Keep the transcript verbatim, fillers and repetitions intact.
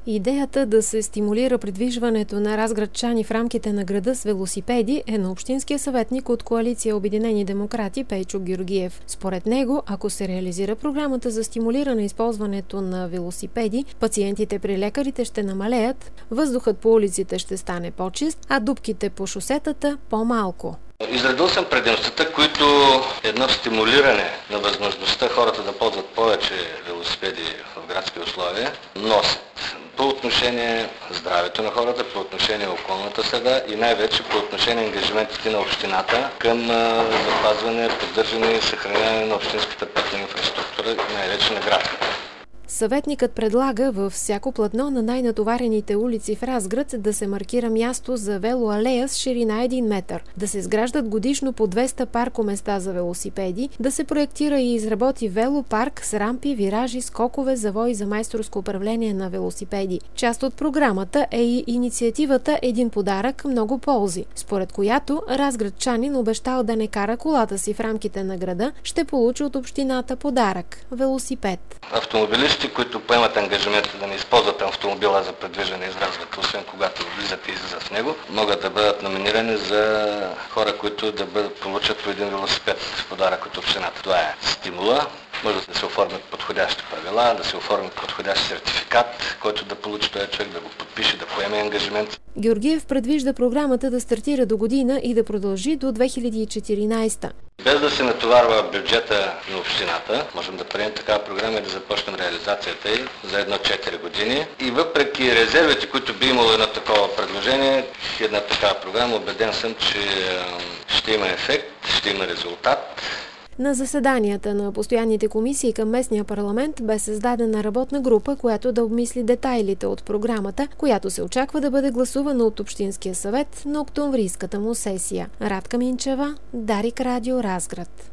Идеята да се стимулира придвижването на разградчани в рамките на града с велосипеди е на общинския съветник от коалиция Обединени демократи Пейчо Георгиев. Според него, ако се реализира програмата за стимулиране използването на велосипеди, пациентите при лекарите ще намалеят, въздухът по улиците ще стане по-чист, а дупките по шосетата по-малко. Изредил съм предимствата, които едно стимулиране на възможността хората да ползват повече велосипеди в градски условия носят. По отношение здравето на хората, по отношение околната среда и най-вече по отношение ангажиментите на общината към запазване, поддържане и съхраняване на общинската пътна инфраструктура, най-вече на града. Съветникът предлага във всяко платно на най-натоварените улици в Разград да се маркира място за велоалея с ширина един метър, да се изграждат годишно по двеста паркоместа за велосипеди, да се проектира и изработи велопарк с рампи, виражи, скокове, завои за майсторско управление на велосипеди. Част от програмата е и инициативата «Един подарък, много ползи», според която разградчанин, обещал да не кара колата си в рамките на града, ще получи от общината подарък – велосипед. Автомобилисти, които поемат ангажимента да не използват автомобила за предвиждане из Разград, освен когато влизат и излизат в него, могат да бъдат номинирани за хора, които да бъдат, получат по един велосипед в подарък от общината. Това е стимула. Може да се оформят подходящи правила, да се оформи подходящ сертификат, който да получи този човек, да го подпише, да поеме ангажимент. Георгиев предвижда програмата да стартира до година и да продължи до две хиляди и четиринадесета. Без да се натоварва бюджета на общината, можем да приемем такава програма и да започнем реализацията й за едно-четири години. И въпреки резервите, които би имало едно такова предложение, една такава програма, убеден съм, че ще има ефект, ще има резултат. На заседанията на постоянните комисии към местния парламент бе създадена работна група, която да обмисли детайлите от програмата, която се очаква да бъде гласувана от Общинския съвет на октомврийската му сесия. Радка Минчева, Дарик Радио, Разград.